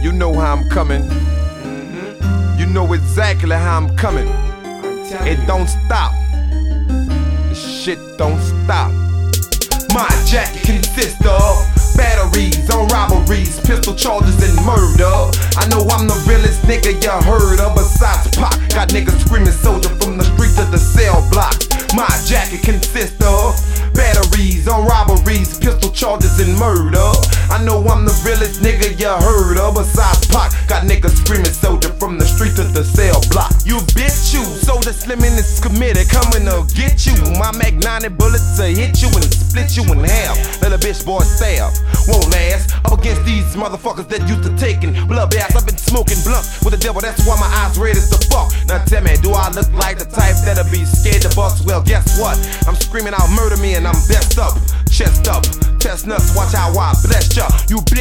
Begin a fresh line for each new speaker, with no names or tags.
You know how I'm coming. You know exactly how I'm coming. It don't stop. The shit don't stop. My jacket consists of batteries on robberies, pistol charges and murder. I know I'm the realest nigga you heard of besides Pac. Got niggas screaming soldier from the street to the cell block. My jacket consists of batteries on robberies, pistol charges and murder. I know I'm the realest nigga you heard of besides Pac. Got niggas screaming soldier from the street to the cell block. You bitch you, soldier slimming is committed, coming to get you. My Mac 90 bullets to hit you and split you in half. Let a bitch boy stab, won't last. Up against these motherfuckers that used to taking blood baths. I've been smoking blunts with the devil, that's why my eyes red as the fuck. Now tell me, do I look like the type that'll be scared to bust? Well, guess what? I'm screaming out murder me and I'm vest up, chest up, chestnuts, watch how I bless ya. You bitch